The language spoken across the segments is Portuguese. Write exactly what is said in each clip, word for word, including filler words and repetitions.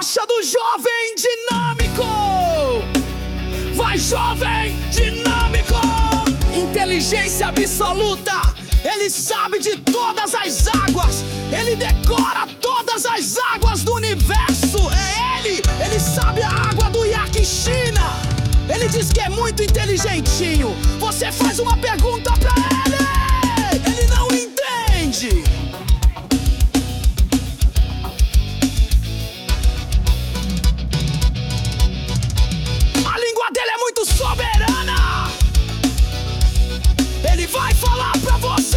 rocha do jovem dinâmico. Vai, jovem dinâmico. Inteligência absoluta. Ele sabe de todas as águas. Ele decora todas as águas do universo. É ele, ele sabe a água do Yakshina. Ele diz que é muito inteligentinho. Você faz uma pergunta pra ele, ele não entende. A língua dele é muito soberana. Ele vai falar pra você.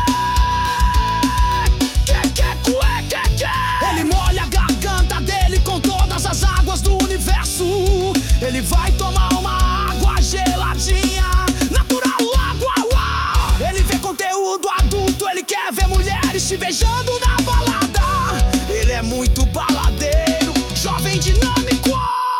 Que, que, cué, que, que. Ele molha a garganta dele com todas as águas do universo. Ele vai tomar uma água geladinha, natural, água, uau. Ele vê conteúdo adulto, ele quer ver mulheres se beijando na balada. Ele é muito baladeiro, jovem dinâmico.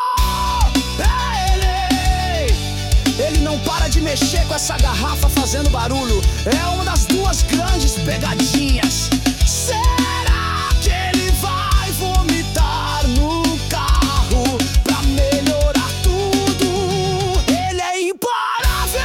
É ele. Ele não para de mexer com essa garrafa fazendo barulho. É uma das duas grandes pegadinhas. Será que ele vai vomitar no carro pra melhorar tudo? Ele é imparável.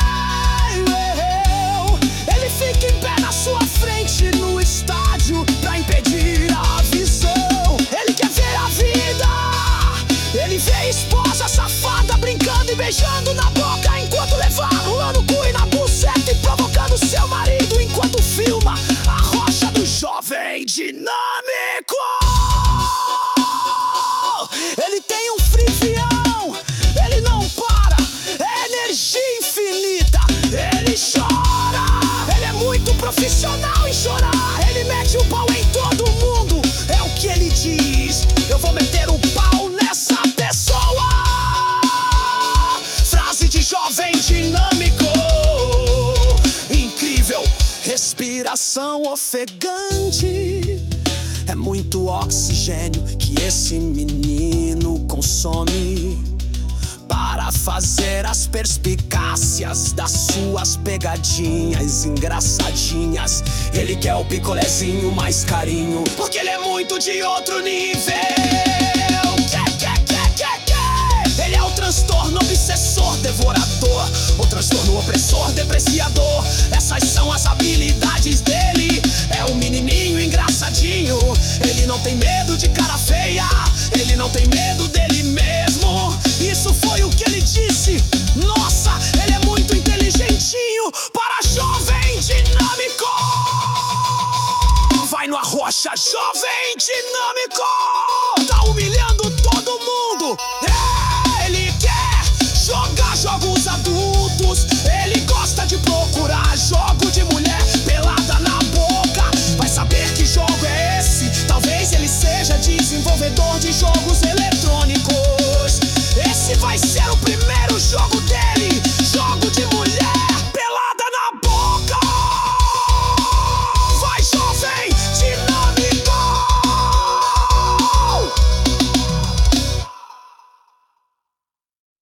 Ele fica em pé na sua frente no estádio pra impedir a visão. Ele quer ver a vida. Ele vê a esposa safada brincando e beijando na boca enquanto leva lá no cu e na buceta e provocando seu marido enquanto filma a rocha do jovem dinâmico. Ele tem um frivião, ele não para, é energia infinita. Ele chora, ele é muito profissional em chorar. Ele mete o pau em todo mundo, é o que ele diz. Eu vou meter o pau nessa pessoa. Frase de jovem dinâmico. Incrível, respiração ofegante. É muito oxigênio que esse menino consome para fazer as perspicácias das suas pegadinhas engraçadinhas. Ele quer o picolézinho mais carinho, porque ele é muito de outro nível. Que, que, que, que, que. Ele é o transtorno obsessor devorador, o transtorno opressor depreciador. Essas são as habilidades dele. É um menininho engraçadinho. Ele não tem medo de cara feia, ele não tem medo dele mesmo. Isso foi o que ele disse. Nossa, ele é muito inteligentinho para jovem dinâmico. Vai no Arrocha, jovem dinâmico.